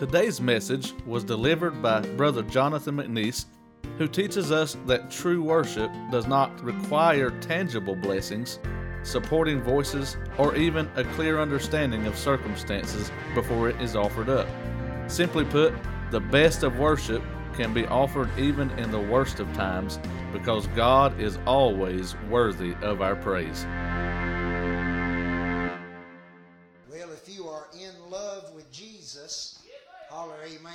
Today's message was delivered by Brother Jonathan McNeese, who teaches us that true worship does not require tangible blessings, supporting voices, or even a clear understanding of circumstances before it is offered up. Simply put, the best of worship can be offered even in the worst of times because God is always worthy of our praise. Well, if you are in love with Jesus, holler amen.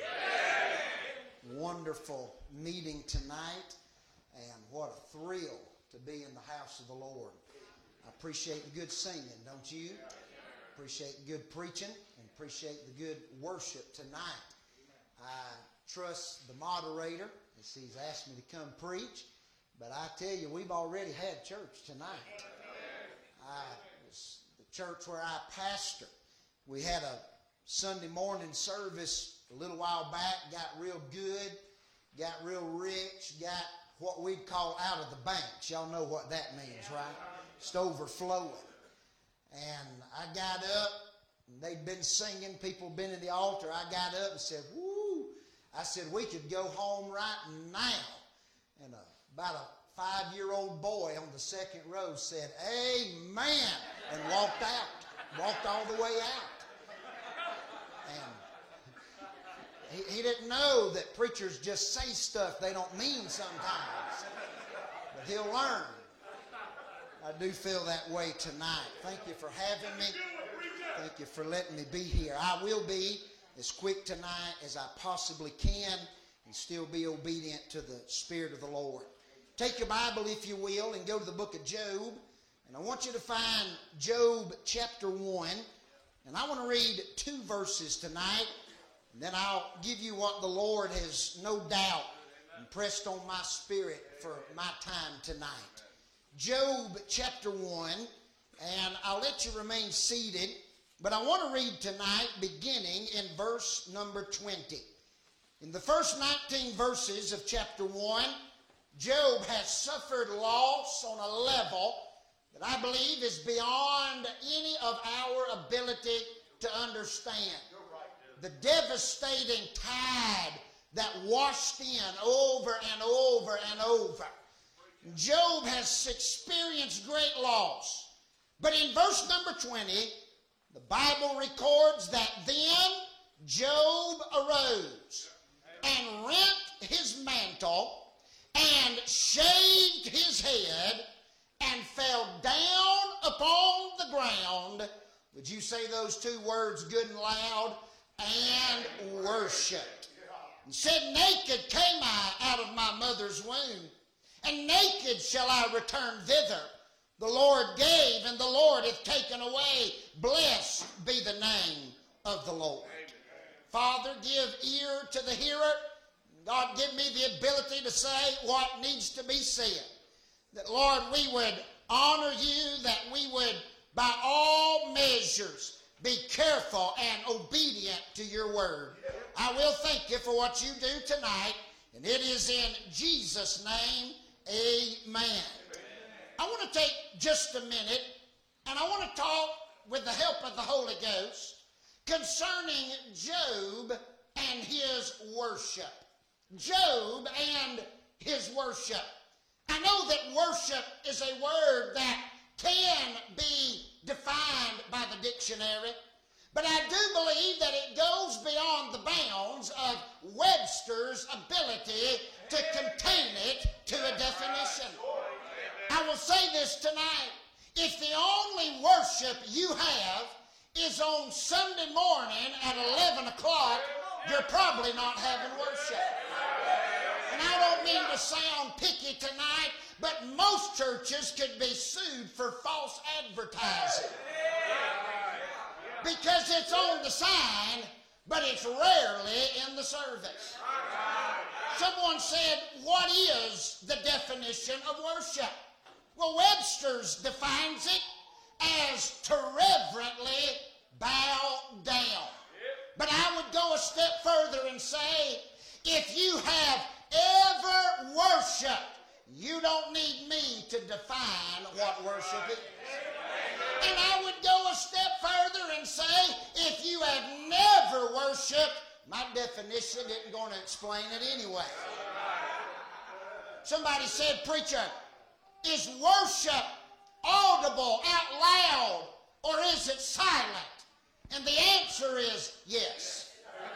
Wonderful meeting tonight, and what a thrill to be in the house of the Lord. I appreciate the good singing, don't you? Appreciate the good preaching and appreciate the good worship tonight. I trust the moderator as he's asked me to come preach, but I tell you, we've already had church tonight. The church where I pastor, we had a Sunday morning service a little while back, got real good, got real rich, got what we'd call out of the banks. Y'all know what that means, right? Just overflowing. And I got up, and they'd been singing, people had been in the altar. I got up and said, woo! I said, we could go home right now. And about a 5-year-old boy on the second row said, amen, and walked all the way out. And he didn't know that preachers just say stuff they don't mean sometimes. But he'll learn. I do feel that way tonight. Thank you for having me. Thank you for letting me be here. I will be as quick tonight as I possibly can and still be obedient to the Spirit of the Lord. Take your Bible, if you will, and go to the book of Job. And I want you to find Job chapter 1. And I want to read 2 verses tonight. And then I'll give you what the Lord has no doubt impressed on my spirit for my time tonight. Job chapter 1, and I'll let you remain seated, but I want to read tonight beginning in verse number 20. In the first 19 verses of chapter 1, Job has suffered loss on a level that I believe is beyond any of our ability to understand. The devastating tide that washed in over and over and over. Job has experienced great loss. But in verse number 20, the Bible records that then Job arose and rent his mantle and shaved his head and fell down upon the ground. Would you say those 2 words good and loud? And worshiped. And said, naked came I out of my mother's womb, and naked shall I return thither. The Lord gave, and the Lord hath taken away. Blessed be the name of the Lord. Father, give ear to the hearer. God, give me the ability to say what needs to be said. That, Lord, we would honor you, that we would, by all measures, be careful and obedient to your word. I will thank you for what you do tonight, and it is in Jesus' name, amen. I want to take just a minute, and I want to talk with the help of the Holy Ghost concerning Job and his worship. Job and his worship. I know that worship is a word that can be defined by the dictionary, but I do believe that it goes beyond the bounds of Webster's ability to contain it to a definition. I will say this tonight. If the only worship you have is on Sunday morning at 11 o'clock, you're probably not having worship. And I don't mean to sound picky tonight, but most churches could be sued for false advertising. Because it's on the sign, but it's rarely in the service. Someone said, what is the definition of worship? Well, Webster's defines it as to reverently bow down. But I would go a step further and say, if you have ever worshiped, you don't need me to define what worship is. And I would go a step further and say, if you have never worship, my definition isn't going to explain it anyway. Somebody said, preacher, is worship audible out loud or is it silent? And the answer is yes.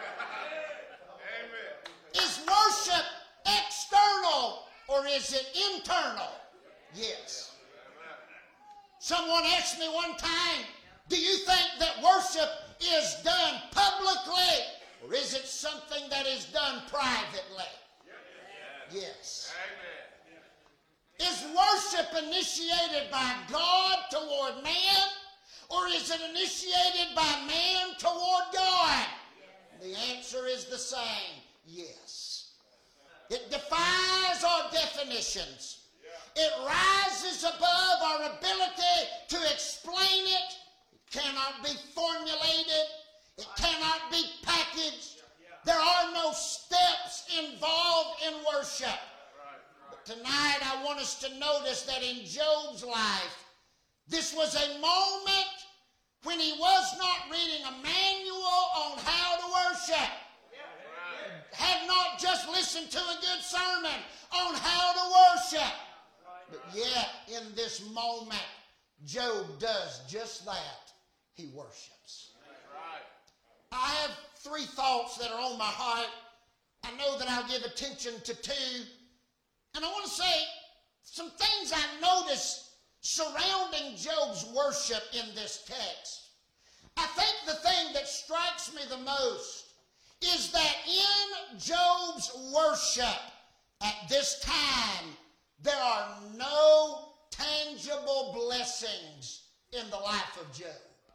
Is worship external or is it internal? Yes. Someone asked me one time, do you think that worship is done publicly or is it something that is done privately? Yes. Is worship initiated by God toward man or is it initiated by man toward God? The answer is the same. Yes. It defies our definitions. It rises above our ability to explain it. It cannot be formulated. It cannot be packaged. There are no steps involved in worship. But tonight I want us to notice that in Job's life, this was a moment when he was not reading a manual on how to worship. Had not just listened to a good sermon on how to worship. But yet, in this moment, Job does just that. He worships. I have 3 thoughts that are on my heart. I know that I'll give attention to 2. And I want to say some things I noticed surrounding Job's worship in this text. I think the thing that strikes me the most is that in Job's worship at this time, there are no tangible blessings in the life of Job.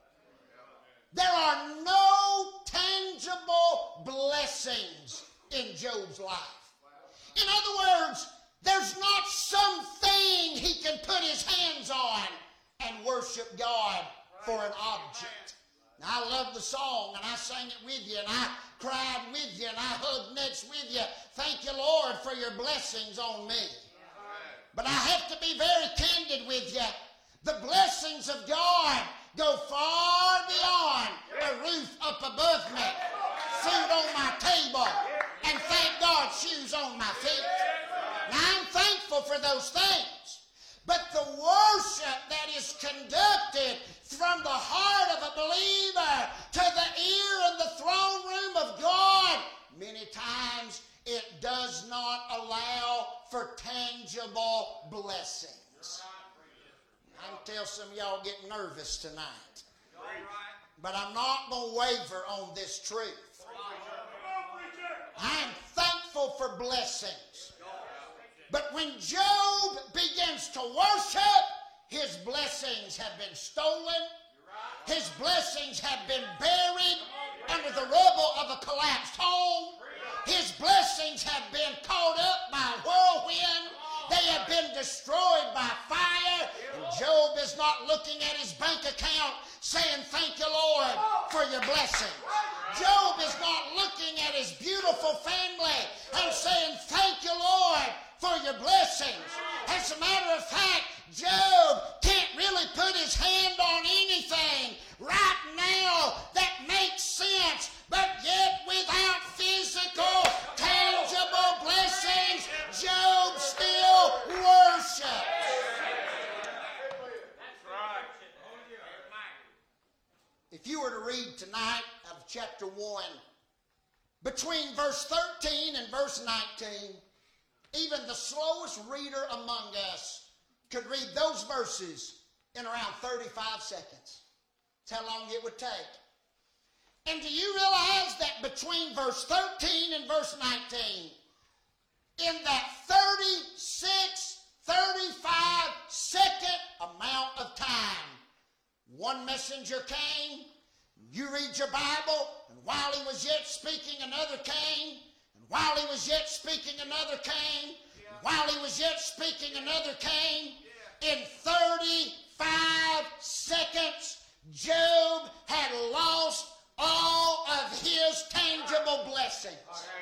There are no tangible blessings in Job's life. In other words, there's not something he can put his hands on and worship God for an object. Now, I love the song, and I sang it with you, and I cried with you, and I hugged next with you. Thank you, Lord, for your blessings on me. But I have to be very candid with you. The blessings of God go far beyond a roof up above me, food on my table, and thank God, shoes on my feet. Now, I'm thankful for those things. But the worship that is conducted from the heart of a believer to the ear and the throne room of God, many times it does not allow for tangible blessings. I can tell some of y'all get nervous tonight. But I'm not going to waver on this truth. I am thankful for blessings. But when Job begins to worship, his blessings have been stolen. His blessings have been buried under the rubble of a collapsed home. His blessings have been caught up by a whirlwind. They have been destroyed by fire. And Job is not looking at his bank account saying, thank you, Lord, for your blessing. Job is not looking at his beautiful family and saying, thank you, Lord, for your blessings. As a matter of fact, Job can't really put his hand on anything right now that makes sense, but yet without physical, tangible blessings, Job still worships. If you were to read tonight out of chapter 1, between verse 13 and verse 19, even the slowest reader among us could read those verses in around 35 seconds. That's how long it would take. And do you realize that between verse 13 and verse 19, in that 36, 35 second amount of time, one messenger came, you read your Bible, and while he was yet speaking, another came, and while he was yet speaking, another came, and while he was yet speaking, another came. In 35 seconds, Job had lost all of his tangible blessings.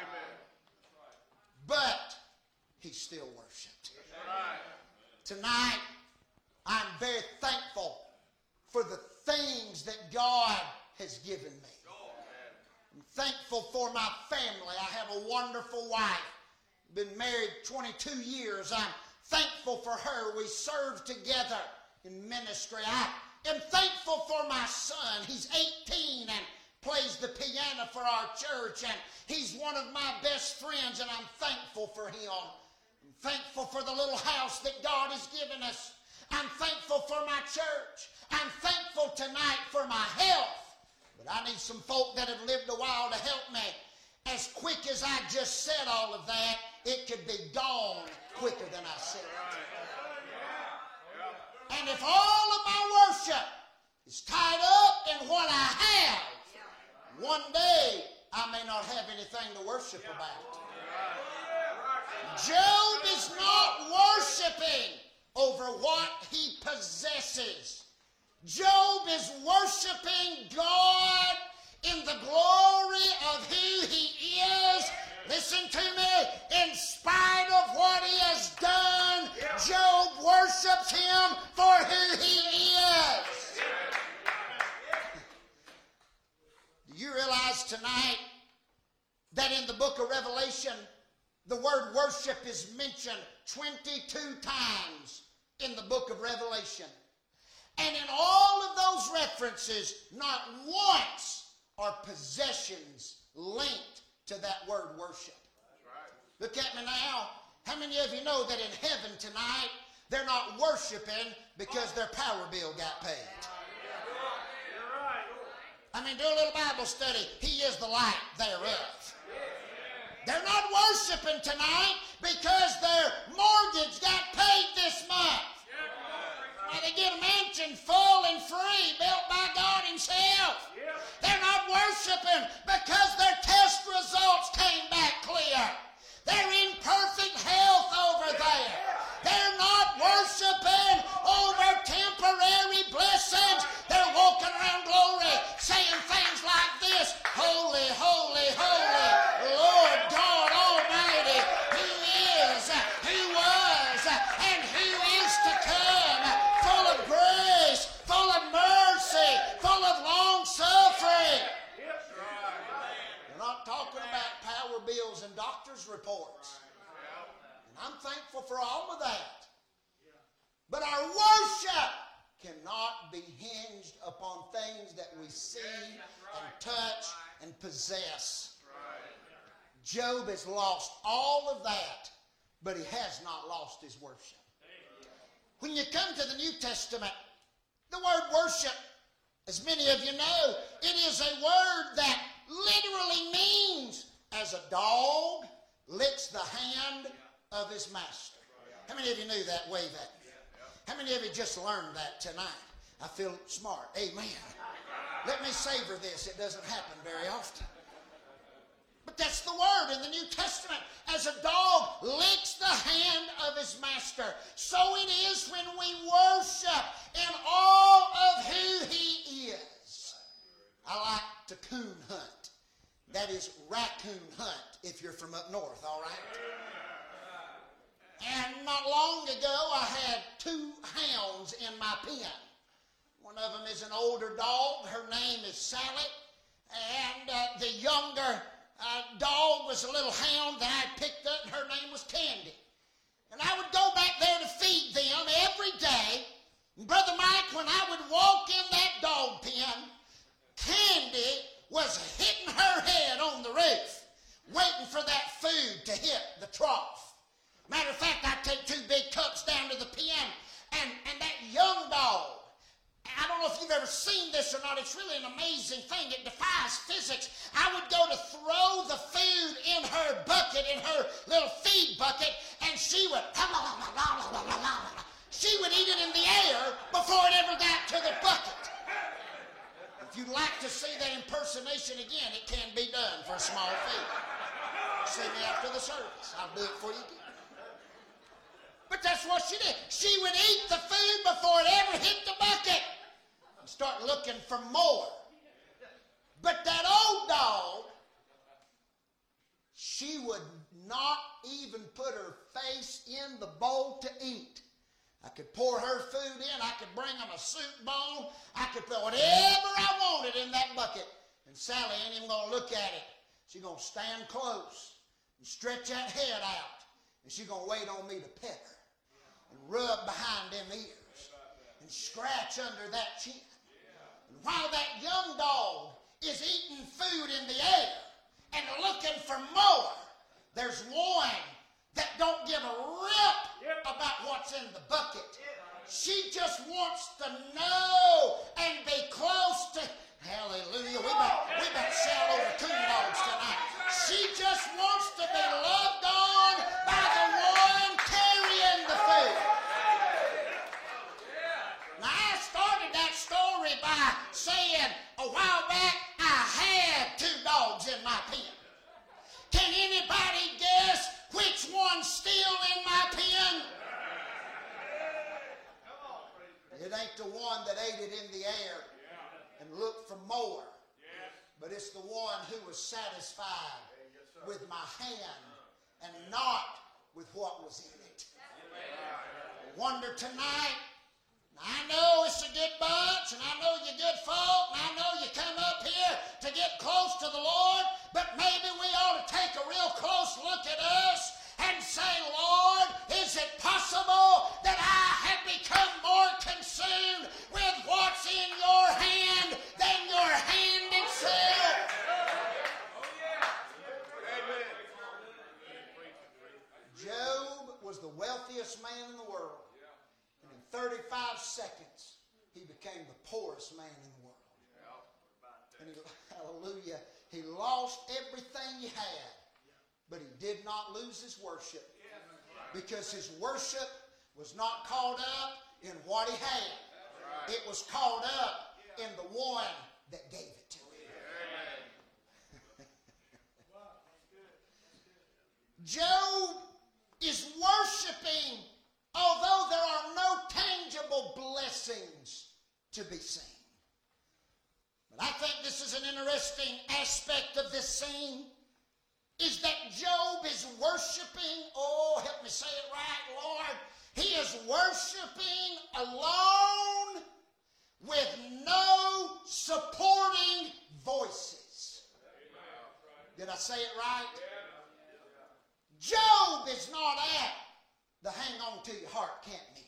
But he still worshiped. Tonight, I'm very thankful for the things that God has given me. I'm thankful for my family. I have a wonderful wife. Been married 22 years. I'm thankful for her. We serve together in ministry. I am thankful for my son. He's 18 and plays the piano for our church, and he's one of my best friends, and I'm thankful for him. I'm thankful for the little house that God has given us. I'm thankful for my church. I'm thankful tonight for my health. But I need some folk that have lived a while to help me. As quick as I just said all of that, it could be gone quicker than I said it. And if all of my worship is tied up in what I have, one day I may not have anything to worship about. Job is not worshiping over what he possesses. Job is worshiping God in the glory of who he is. Listen to me. In spite of what he has done, Job worships him for who he is. Do you realize tonight that in the book of Revelation, the word worship is mentioned 22 times in the book of Revelation? And in all of those references, not once are possessions linked to that word worship. Look at me now. How many of you know that in heaven tonight, they're not worshiping because their power bill got paid? I mean, do a little Bible study. He is the light thereof. They're not worshiping tonight because their mortgage got paid this month. And they get a mansion full and free, built by God himself. They're not worshiping because their test results came back clear. They're in perfect health over there. They're not worshiping over temporary blessings. They're walking around glory saying things like this: Holy, holy, holy, Lord God Almighty, who is, who was, and who is to come, full of grace, full of mercy, full of long suffering. We're not talking about power bills and doctor's reports. And I'm thankful for all of that. But our worship cannot be hinged upon things that we see and touch and possess. Job has lost all of that, but he has not lost his worship. When you come to the New Testament, the word worship, as many of you know, it is a word that literally means as a dog licks the hand of his master. How many of you knew that? Wave at me. How many of you just learned that tonight? I feel smart. Amen. Let me savor this. It doesn't happen very often. But that's the word in the New Testament. As a dog licks the hand of his master, so it is when we worship in all of who he is. I like to coon hunt. That is raccoon hunt if you're from up north, all right? And not long ago, I had 2 hounds in my pen. One of them is an older dog. Her name is Sally. And the younger dog was a little hound that I picked up, and her name was Candy. And I would go back there to feed them every day. And Brother Mike, when I would walk in that dog pen, Candy was hitting her head on the roof, waiting for that food to hit the trough. Matter of fact, I take 2 big cups down to the pen, and that young dog, I don't know if you've ever seen this or not, it's really an amazing thing. It defies physics. I would go to throw the food in her bucket, in her little feed bucket, and she would eat it in the air before it ever got to the bucket. If you'd like to see that impersonation again, it can be done for a small fee. See me after the service. I'll do it for you again. But that's what she did. She would eat the food before it ever hit the bucket and start looking for more. But that old dog, she would not even put her face in the bowl to eat. I could pour her food in. I could bring them a soup bowl. I could put whatever I wanted in that bucket. And Sally ain't even going to look at it. She's going to stand close and stretch that head out. And she's going to wait on me to pet her and rub behind them ears and scratch under that chin. And while that young dog is eating food in the air and looking for more, there's one that don't give a rip about what's in the bucket. She just wants to know and be close to. Hallelujah. We about to shout over coon dogs tonight. She just wants to be loved on by the one carrying the food. Now, I started that story by saying a while back I had 2 dogs in my pen. Can anybody guess which one's still in my pen? It ain't the one that ate it in the air and looked for more, but it's the one who was satisfied with my hand and not with what was in it. I wonder tonight, I know it's a good bunch, and I know you're good folk, and I know you come up here to get close to the Lord, but maybe we ought to take a real close look at us and say, Lord, is it possible that I have become more consumed with what's in your hand than your hand itself? Job was the wealthiest man in the world. And in 35 seconds, he became the poorest man in the world. And hallelujah, he lost everything he had. But he did not lose his worship, because his worship was not caught up in what he had. It was caught up in the one that gave it to him. Job is worshiping, although there are no tangible blessings to be seen. But I think this is an interesting aspect of this scene, is that Job is worshiping, oh, help me say it right, Lord. He is worshiping alone with no supporting voices. Did I say it right? Job is not at the hang on to your heart camp meeting.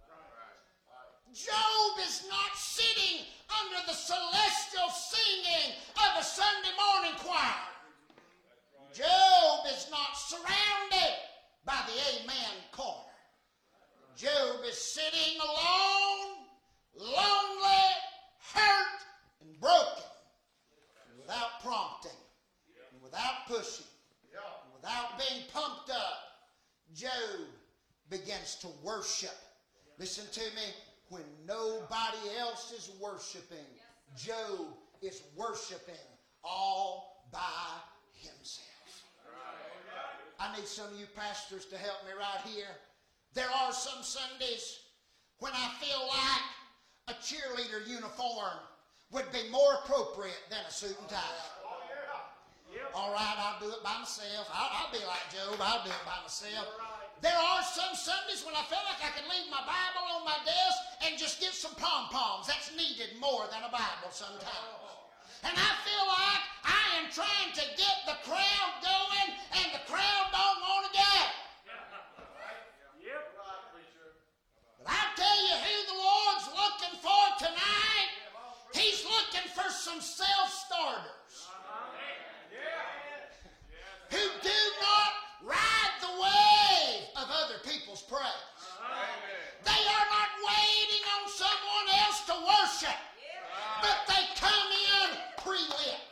Job is not sitting under the celestial singing of a Sunday morning choir. Job is not surrounded by the amen corner. Job is sitting alone, lonely, hurt, and broken, and without prompting, and without pushing, and without being pumped up. Job begins to worship. Listen to me. When nobody else is worshiping, Job is worshiping all by himself. I need some of you pastors to help me right here. There are some Sundays when I feel like a cheerleader uniform would be more appropriate than a suit and tie. All right, I'll do it by myself. I'll be like Job. I'll do it by myself. There are some Sundays when I feel like I can leave my Bible on my desk and just get some pom-poms. That's needed more than a Bible sometimes. And I feel like I am trying to get the crowd going, and the crowd don't want to go. But I tell you who the Lord's looking for tonight. He's looking for some self-starters who do not ride the wave of other people's praise. They are not waiting on someone else to worship, but they come in pre-lit.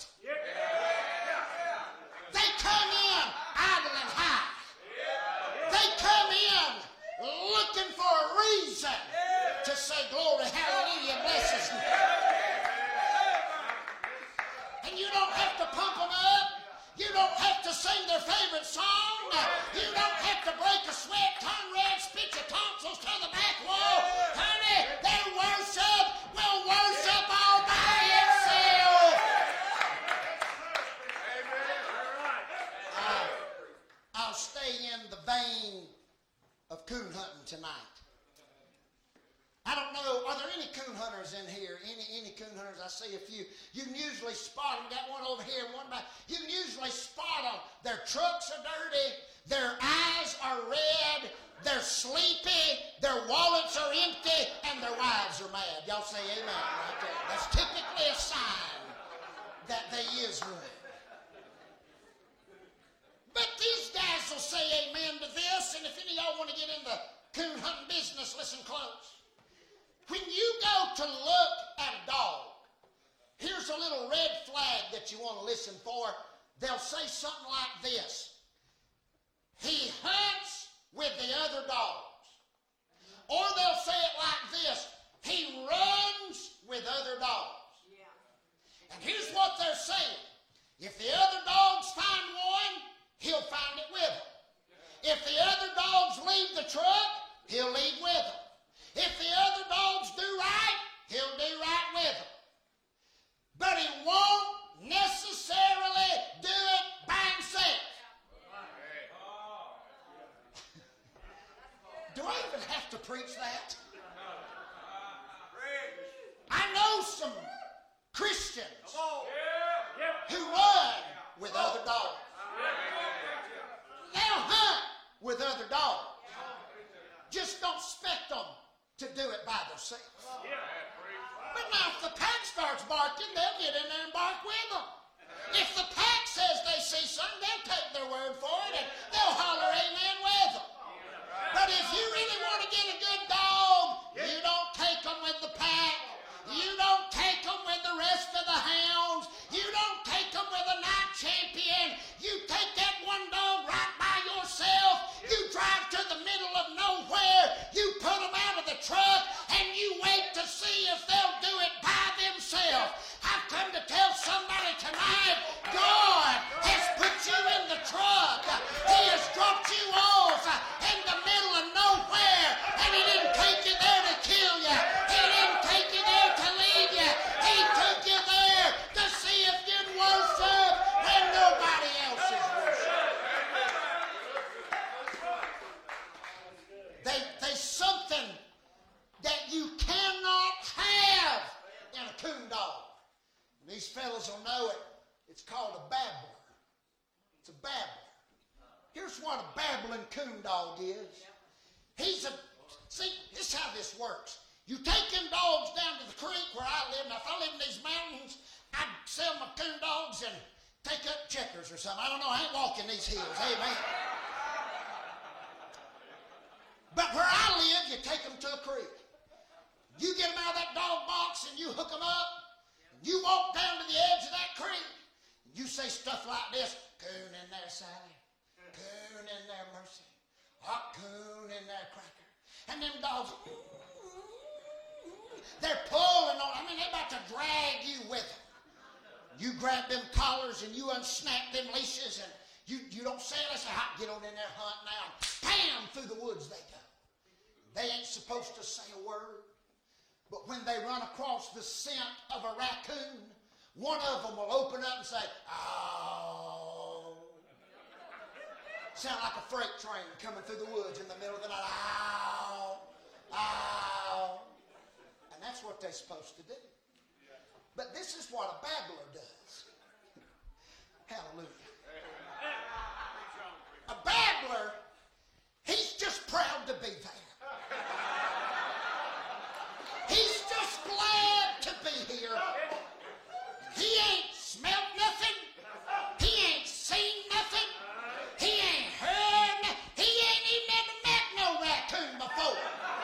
They come in idle and high. They come in looking for a reason to say glory, hallelujah, bless his name. And you don't have to pump them up. You don't have to sing their favorite song. You don't have to break a sweat, turn red, spit your tonsils to the back wall. Honey, their worship will worship all by itself. I'll stay in the vein of coon hunting tonight. I don't know, are there any coon hunters in here, any coon hunters, I see a few, you can usually spot them. Got one over here, one back. You can usually spot them. Their trucks are dirty, their eyes are red, they're sleepy, their wallets are empty, and their wives are mad. Y'all say amen right there. That's typically a sign that they is one. But these guys will say amen to this, and if any of y'all want to get in the coon hunting business, listen close. When you go to look at a dog, here's a little red flag that you want to listen for. They'll say something like this: he hunts with the other dogs. Or they'll say it like this: he runs with other dogs. And here's what they're saying: if the other dogs find one, he'll find it with them. If the other dogs leave the truck, he'll leave with them. If the other dogs do right, he'll do right with them. But he won't necessarily do it by himself. Do I even have to preach that? I know some Christians who run with other dogs. They'll hunt with other dogs. Just don't expect them to do it by themselves. But now if the pack starts barking, they'll get in there and bark with them. If the pack says they see something, they'll take their word for it and they'll holler amen with them. But if you really want to get a good dog, you don't take them with the pack. You don't take them with the rest of the hounds. You don't take them with a night champion. You take that one dog right by yourself. You drive to the middle of nowhere. You put them out of the truck and you wait to see if they'll do it by themselves. I've come to tell somebody tonight, God has put you in the truck. He has dropped you off in the middle of nowhere, and He didn't take you there to kill you. He didn't take you there to leave you. He took you there to see if you'd worship when nobody else is worshiping. There's something that you cannot have in a coon dog. And these fellas will know it. It's called a babbler. It's a babbler. Here's what a babbling coon dog is. See, this is how this works. You take them dogs down to the creek where I live. Now, if I live in these mountains, I'd sell my coon dogs and take up checkers or something. I don't know. I ain't walking these hills. Amen. But where I live, you take them to a creek. You get them out of that dog box and you hook them up. You walk down to the edge of that creek. You say stuff like this: coon in there, Sally. Coon in there, Mercy. Hot coon in there, Cracker. And them dogs, they're pulling on. I mean, they're about to drag you with them. You grab them collars and you unsnap them leashes, and you don't say it. I say, get on in there, hunt now. Bam! Through the woods they go. They ain't supposed to say a word. But when they run across the scent of a raccoon, one of them will open up and say, "Ow." Sound like a freight train coming through the woods in the middle of the night. Ow, ow. And that's what they're supposed to do. But this is what a babbler does. Hallelujah. A babbler, he's just proud to be there. He's just glad to be here. He ain't smelled nothing. He ain't seen nothing. He ain't heard nothing. He ain't even ever met no raccoon before.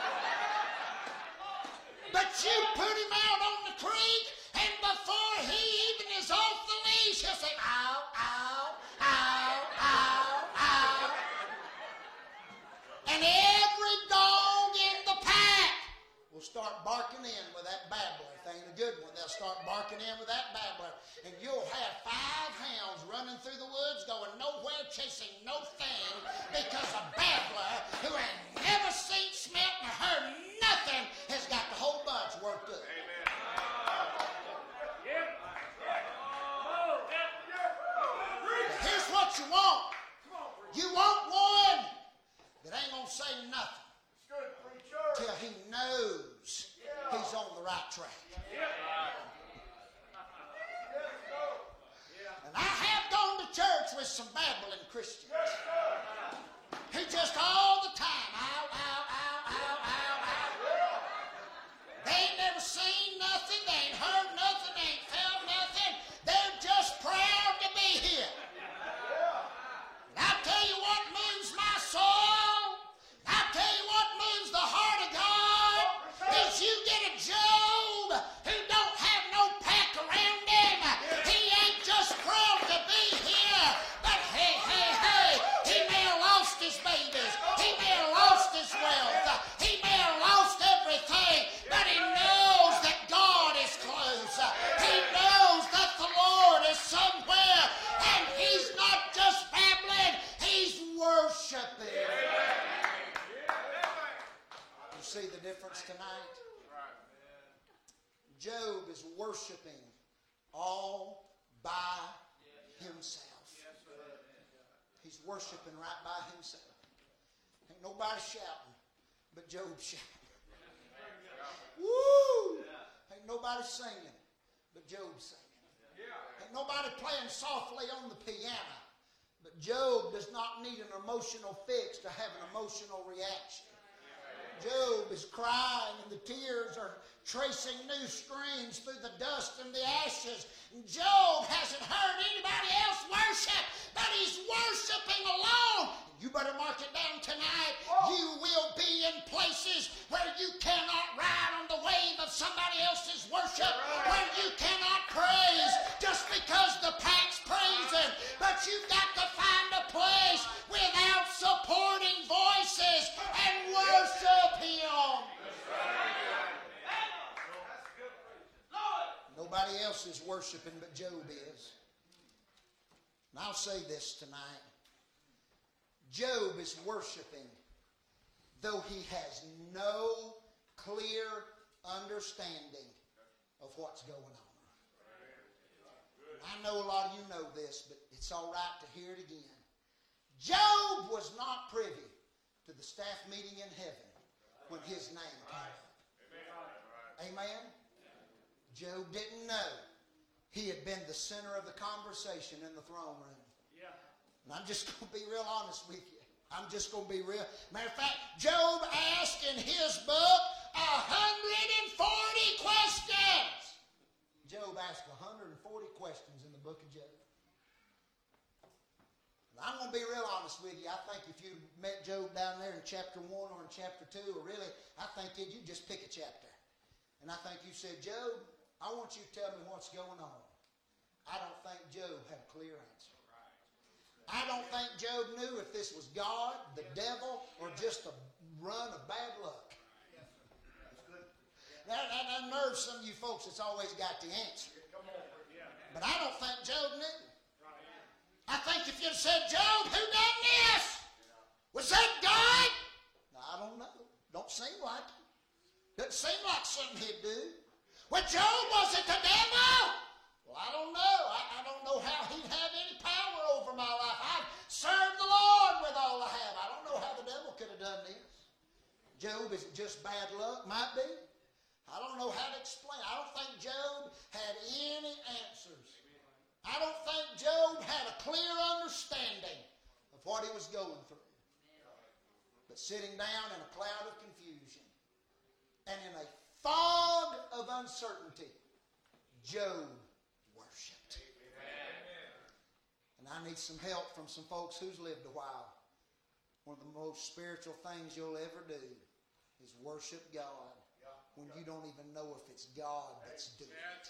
But you put him out on the creek, and before he even is off the leash, he'll say, "Ow, ow, ow, ow, ow." And every dog in the pack will start barking in with that babbler. If they ain't a good one, they'll start barking in with that babbler. And you'll have 5 hounds running through the woods going nowhere, chasing no thing, because a babbler who ain't never seen, smelt, or heard nothing has got the whole bunch worked up. But here's what you want. You want one that ain't going to say nothing till he knows he's on the right right track. And I have gone to church with some babbling Christians who just all the time, ow, ow, ow, ow, ow, ow. They ain't never seen nothing, they ain't heard nothing, they ain't felt nothing. They're just proud to be here. And I'll tell you what moves my soul. I'll tell you what moves the heart of God is you get a Job who don't have no pack around him. He ain't just proud to be here, but hey, hey, hey, he may have lost his babies. He may have lost his wealth. He may have lost everything, but he knows that God is close. He knows that the Lord is somewhere, and he's not just babbling, he's worshiping. You see the difference tonight? Job is worshiping all by himself. He's worshiping right by himself. Ain't nobody shouting, but Job shouting. Woo! Ain't nobody singing, but Job singing. Ain't nobody playing softly on the piano, but Job does not need an emotional fix to have an emotional reaction. Job is crying and the tears are tracing new streams through the dust and the ashes. And Job hasn't heard anybody else worship, but he's worshiping alone. You better mark it down tonight. You will be in places where you cannot ride on the wave of somebody else's worship, where you cannot praise just because the pack's praising, but you've got to find a place without supporting voices and worship Him. Nobody else is worshiping but Job is. And I'll say this tonight. Job is worshiping though he has no clear understanding of what's going on. I know a lot of you know this, but it's all right to hear it again. Job was not privy to the staff meeting in heaven when his name came up. Amen? Job didn't know he had been the center of the conversation in the throne room. And I'm just going to be real honest with you. I'm just going to be real. Matter of fact, Job asked in his book 140 questions. Job asked 140 questions in the book of Job. And I'm going to be real honest with you. I think if you met Job down there in chapter 1 or in chapter 2, or really, I think that you just pick a chapter. And I think you said, Job, I want you to tell me what's going on. I don't think Job had a clear answer. I don't think Job knew if this was God, the devil, or just a run of bad luck. That unnerves some of you folks that's always got the answer. But I don't think Job knew. I think if you'd said, Job, who done this? Was that God? No, I don't know. Don't seem like it. Doesn't seem like something he'd do. Well, Job, was it the devil? Well, I don't know. I don't know how he'd have any power over my life. I've served the Lord with all I have. I don't know how the devil could have done this. Job, is it just bad luck? Might be. I don't know how to explain. I don't think Job had any answers. I don't think Job had a clear understanding of what he was going through. But sitting down in a cloud of confusion and in a fog of uncertainty, Job worshipped. And I need some help from some folks who's lived a while. One of the most spiritual things you'll ever do is worship God when you don't even know if it's God that's doing it.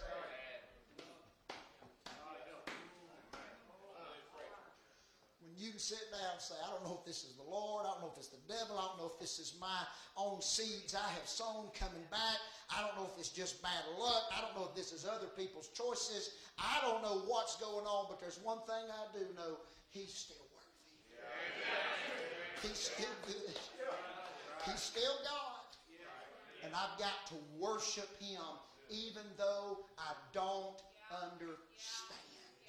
When you can sit down and say, I don't know if this is the Lord, I don't know if it's the devil, I don't know if this is my own seeds I have sown coming back, I don't know if it's just bad luck, I don't know if this is other people's choices, I don't know what's going on, but there's one thing I do know, He's still worthy. He's still good. He's still God. And I've got to worship Him even though I don't understand.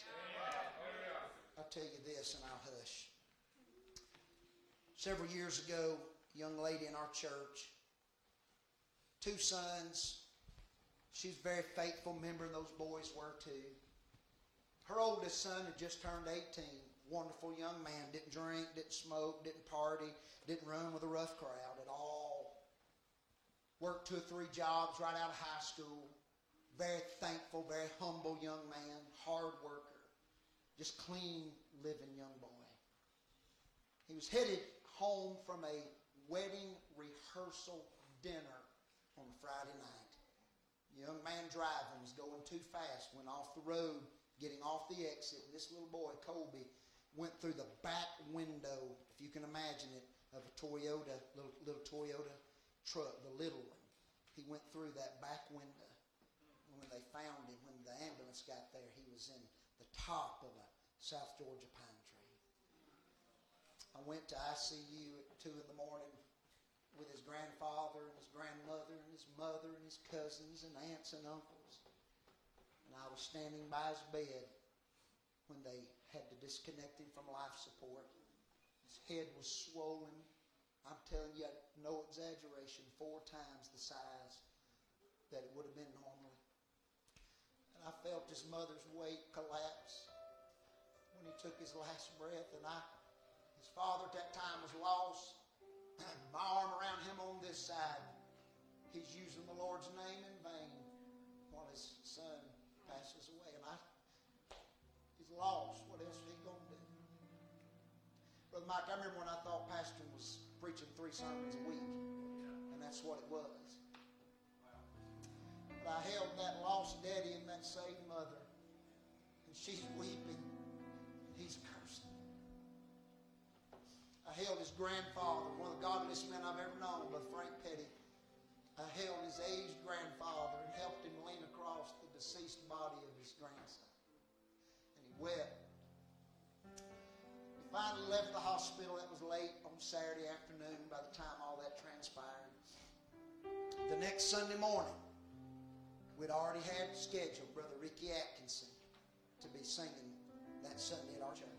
I'll tell you this and I'll hush. Several years ago, a young lady in our church, 2 sons, She's a very faithful member, and those boys were too. Her oldest son had just turned 18. Wonderful young man. Didn't drink, didn't smoke, didn't party, didn't run with a rough crowd at all. Worked 2 or 3 jobs right out of high school. Very thankful, very humble young man. Hard worker. Just clean living young boy. He was headed home from a wedding rehearsal dinner on a Friday night. The young man driving was going too fast, went off the road, getting off the exit. And this little boy, Colby, went through the back window, if you can imagine it, of a Toyota, little Toyota truck, the little one. He went through that back window. And when they found him, when the ambulance got there, he was in the top of a South Georgia pine tree. I went to ICU at 2 in the morning with his grandfather and his grandmother and his mother and his cousins and aunts and uncles. And I was standing by his bed when they had to disconnect him from life support. His head was swollen. I'm telling you, no exaggeration, 4 times the size that it would have been normally. And I felt his mother's weight collapse when he took his last breath. And his father at that time was lost. My arm around him on this side. He's using the Lord's name in vain while his son passes away. And he's lost. What else is he going to do? Brother Mike, I remember when I thought pastoring was preaching 3 sermons a week. And that's what it was. But I held that lost daddy and that saved mother. And she's weeping. And he's cursing. I held his grandfather, one of the godliest men I've ever known, Brother Frank Petty. I held his aged grandfather and helped him lean across the deceased body of his grandson. And he wept. He finally left the hospital. That was late on Saturday afternoon by the time all that transpired. The next Sunday morning, we'd already had scheduled Brother Ricky Atkinson to be singing that Sunday at our church.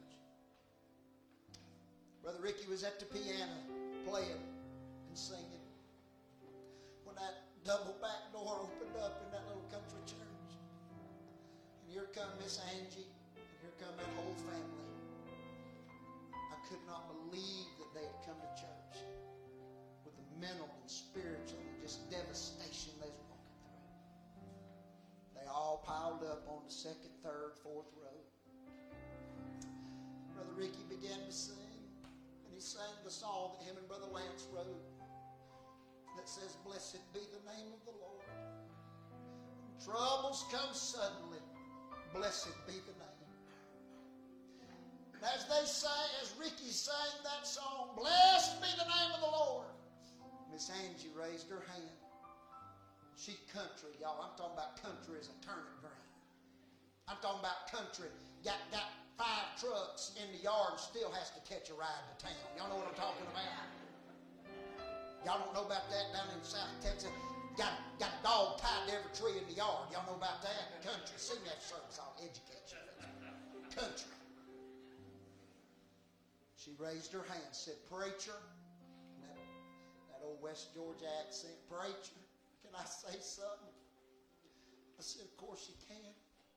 Brother Ricky was at the piano playing and singing when that double back door opened up in that little country church. And here come Miss Angie, and here come that whole family. I could not believe that they had come to church with the mental and spiritual and just devastation they was walking through. They all piled up on the 2nd, 3rd, 4th row. Brother Ricky began to sing. He sang the song that him and Brother Lance wrote that says, "Blessed be the name of the Lord. Troubles come suddenly. Blessed be the name." And as Ricky sang that song, "Blessed be the name of the Lord," Miss Angie raised her hand. She country, y'all. I'm talking about country as a turnip ground. I'm talking about country. Got 5 trucks in the yard and still has to catch a ride to town. Y'all know what I'm talking about? Y'all don't know about that down in South Texas? Got a dog tied to every tree in the yard. Y'all know about that? Country. Sing that service. I'll educate you. Country. She raised her hand, said, "Preacher," that old West Georgia accent, "Preacher, can I say something?" I said, "Of course you can."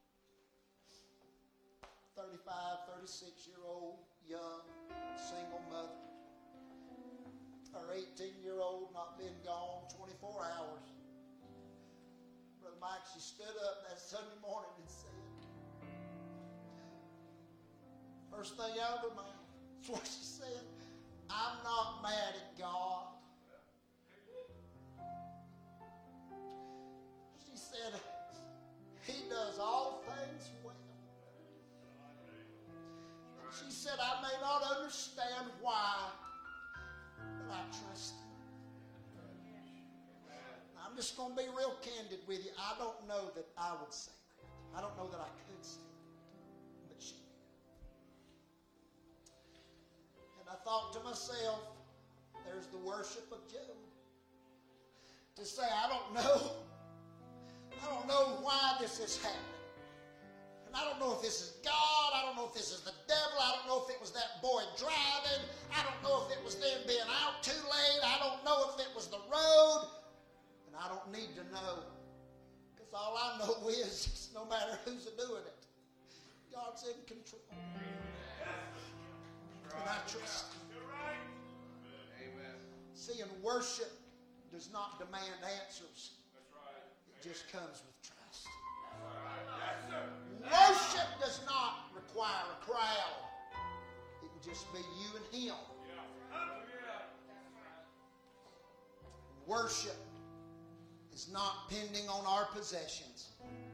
35, 36-year-old, young, single mother. Her 18-year-old not been gone 24 hours. Brother Mike, she stood up that Sunday morning and said, first thing out of her mouth, that's what she said, "I'm not mad at God." She said, "He does all things well." She said, "I may not understand why, but I trust Him." I'm just going to be real candid with you. I don't know that I would say that. I don't know that I could say that, but she did. And I thought to myself, there's the worship of Job. To say, I don't know why this is happening. I don't know if this is God. I don't know if this is the devil. I don't know if it was that boy driving. I don't know if it was them being out too late. I don't know if it was the road. And I don't need to know. Because no matter who's doing it. God's in control. And I trust Him. See, and worship does not demand answers. It just comes with trust. Worship does not require a crowd. It can just be you and Him. Worship is not depending on our possessions.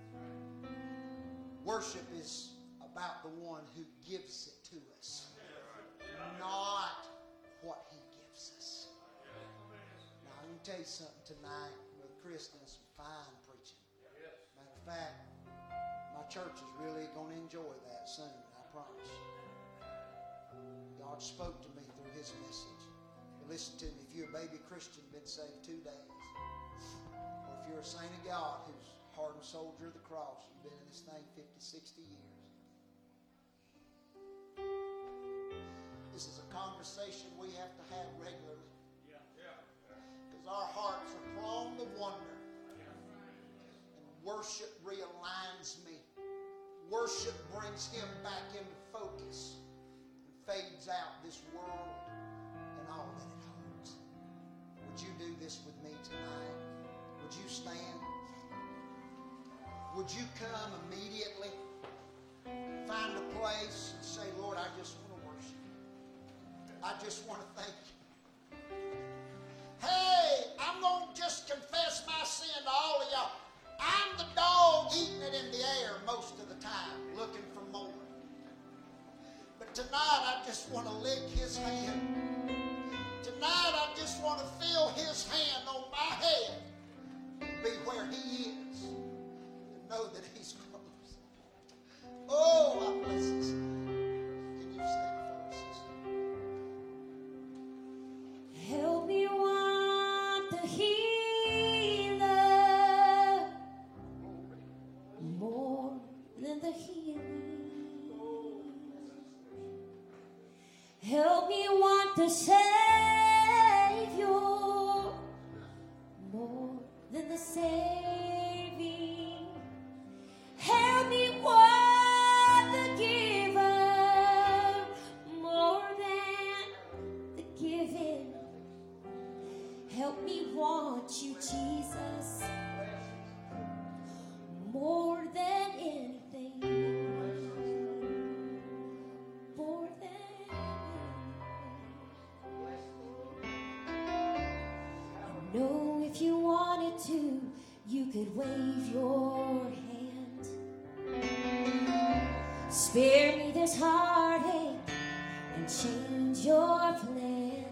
Worship is about the one who gives it to us, not what He gives us. Now, I'm going to tell you something tonight. Brother Chris done some fine preaching. Matter of fact, my church is really going to enjoy that soon, I promise you. God spoke to me through His message. But listen to me, if you're a baby Christian, been saved 2 days, or if you're a saint of God who's a hardened soldier of the cross, you've been in this thing 50, 60 years. This is a conversation we have to have regularly. Because our hearts are thronged with wonder. And worship realigns me. Worship brings Him back into focus and fades out this world and all that it holds. Would you do this with me tonight? Would you stand? Would you come immediately? Find a place and say, Lord, I just want to worship you. I just want to thank you. Hey, I'm going to just confess my sin to all of y'all. I'm the dog eating it in the air most of the time, looking for more. But tonight, I just want to lick His hand. Tonight, I just want to feel His hand on my head and be where He is and know that He's close. Oh, I bless His name. Can you stand for us, sister? Help me want the healer more than the healing. Help me want the Savior more than the saving. Help me want the giver more than the giving. Help me want you, Jesus, more than anything. More than anything. I know if you wanted to, you could wave your hand. Spare me this heartache and change your plan.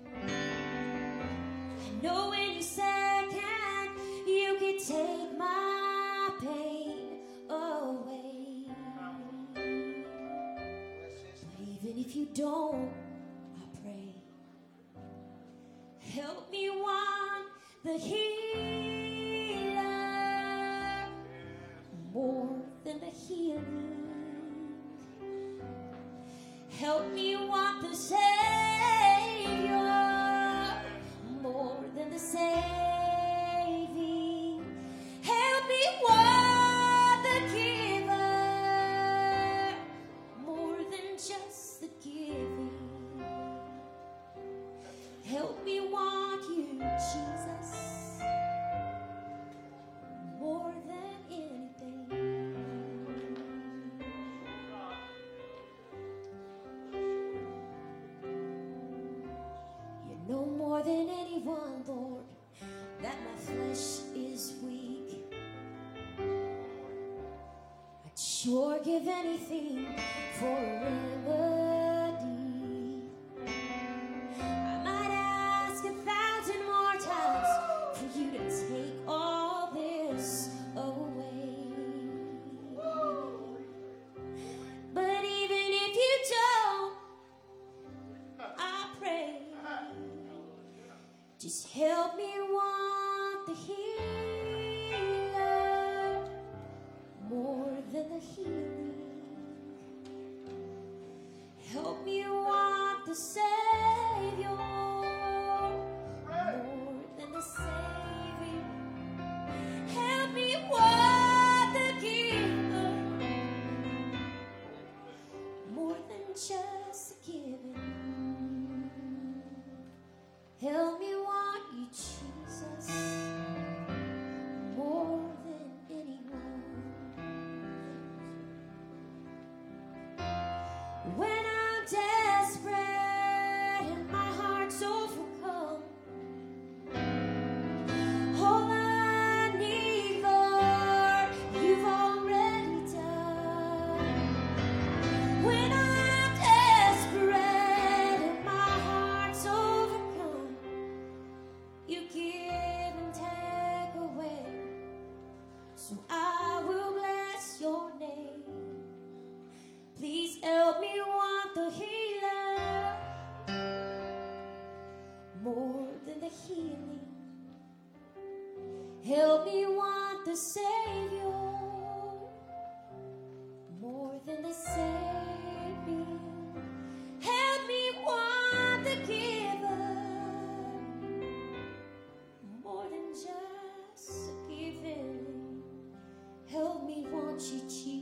I know any second you could take my pain away. But even if you don't, I pray, help me want the healer more than the healing. Help me want the Savior more than the saving. Help me want the giver more than just the giving. Help me want you, Jesus, more than anything. You know more than anyone, Lord, that my flesh is weak. I'd sure give anything for a remedy. I might ask 1,000 more times for you to take all this away. But even if you don't, I pray, just help me want the healer more than the healing. Help me want the Savior more than the saving. Help me want the giver than just giving. Help me want you, Jesus, more than anyone. When I'm desperate and my heart's overcome, all I need, Lord, you've already done. When I'm desperate and my heart's overcome, you give and take away. So I will bless your name. Please help me want the healer more than the healing. Help me want the Savior more than the saving. Help me want the giver more than just giving. Help me want you, Jesus.